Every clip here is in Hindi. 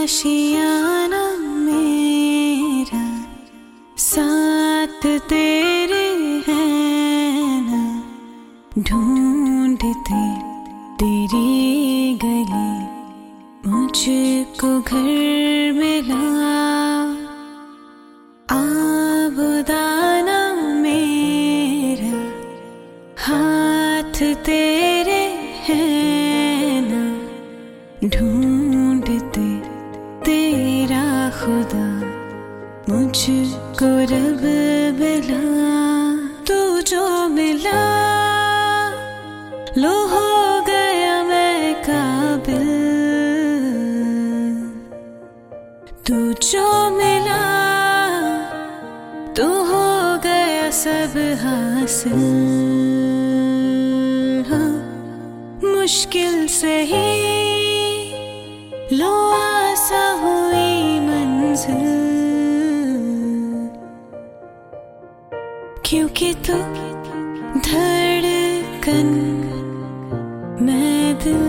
आशियाना मेरा, साथ तेरे हैं ना, ढूंढते तेरी गली मुझको घर मिला। आबुदाना मेरा, हाथ तेरे हैं ना, ढूंढते तेरा खुदा मुझको रब मिला। तू जो मिला लो हो गया मैं काबिल, तू जो मिला तो हो गया सब हासिल। हाँ, मुश्किल से ही लो आसा हुई मंजिल, क्योंकि तू धड़कन मैं दिल।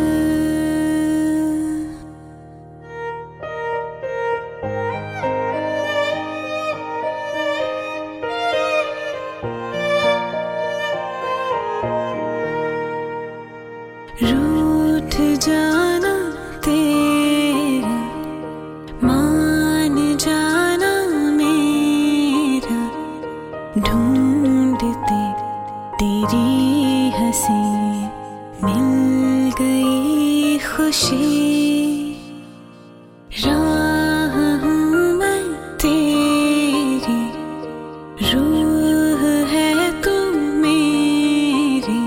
रूठ जाना तेरा, मान जाना मेरा, ढूंढते तेरी हंसी मिल गई खुशी। राह हूँ मैं तेरी, रूह है तू मेरी,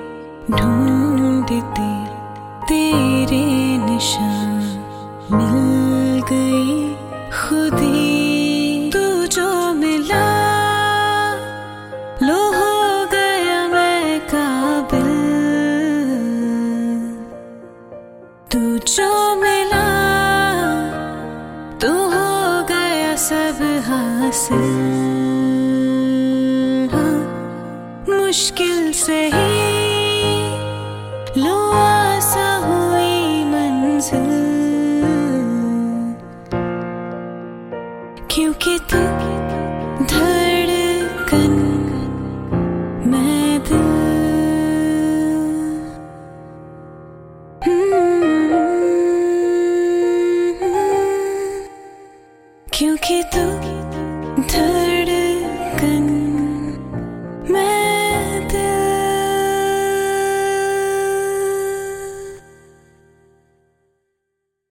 ढूंढते तेरे निशान मिल गई खुदी। तू जो मिला लो हो गया मैं काबिल, तू जो मिला तो हो गया सब हासिल। हाँ, मुश्किल से ही लो आसा हुई मंजिल, क्योंकि तू धड़कन मैं दिल। क्योंकि तू धड़कन